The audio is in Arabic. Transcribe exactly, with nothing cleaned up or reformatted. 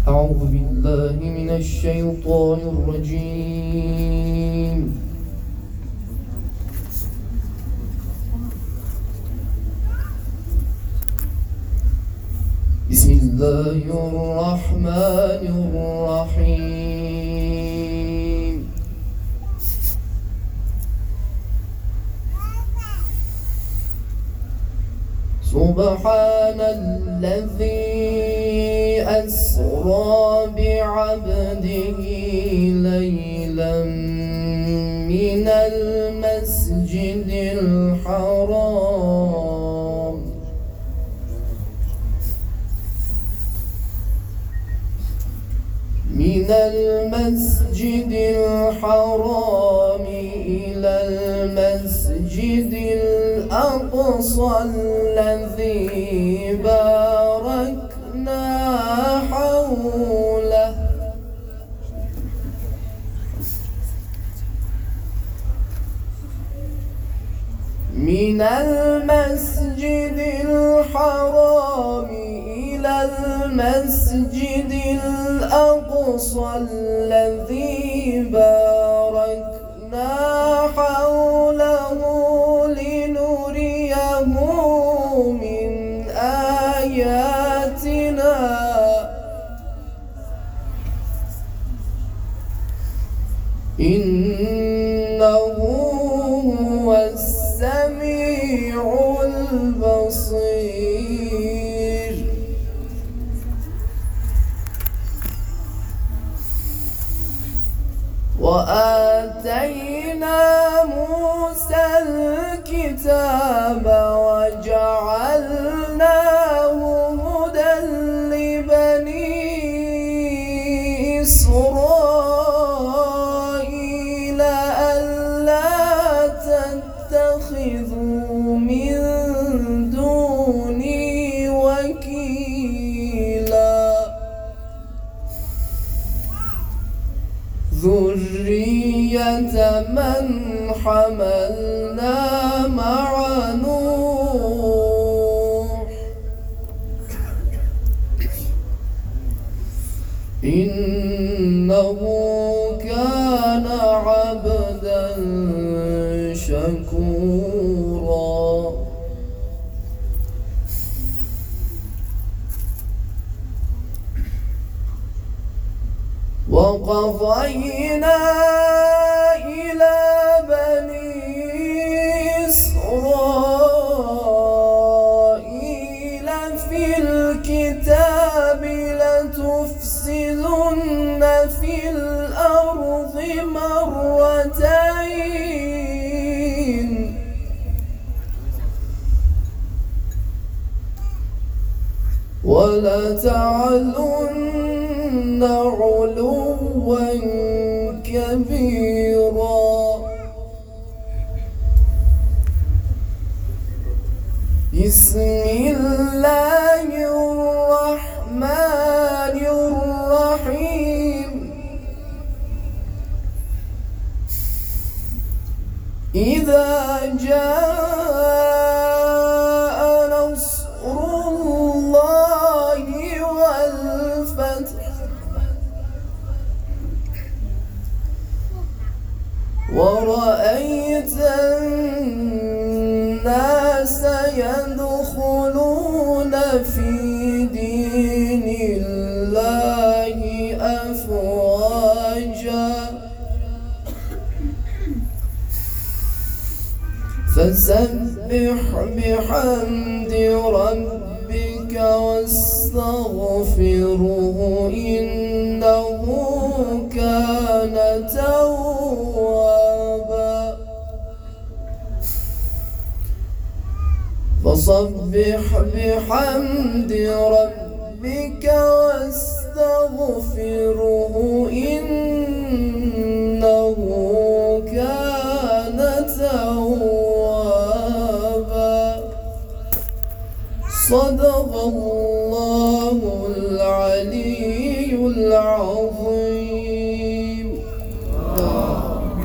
أعوذ بالله من الشيطان الرجيم. بسم الله الرحمن الرحيم. سبحان الذي أسرى بعبده ليلا من المسجد الحرام من المسجد الحرام إلى المسجد الأقصى الذي باركنا حوله من المسجد الحرام إلى المسجد الأقصى الذي باركنا حوله لنريه من آياتنا إنه هو السميع البصير. وآتينا موسى الكتاب وجعلناه هدى لبني إسرائيل ألا تتخذوا من دوني وكيلا ذرية من حملنا مع نوح إنه كان عبدا شكورا. وقضينا إلى بني إسرائيل في الكتاب لتفسدن في الأرض مرتين ولتعلن علوا كبيرا. بسم الله الرحمن الرحيم. إذا جاء نصر الله والفتح ورأيت الناس يدخلون في دين الله أفواجا فسبح بحمد ربك واستغفره إنه كان توابا. فسبح بحمد ربك واستغفره إنه كان توابا. صدق الله العلي العظيم.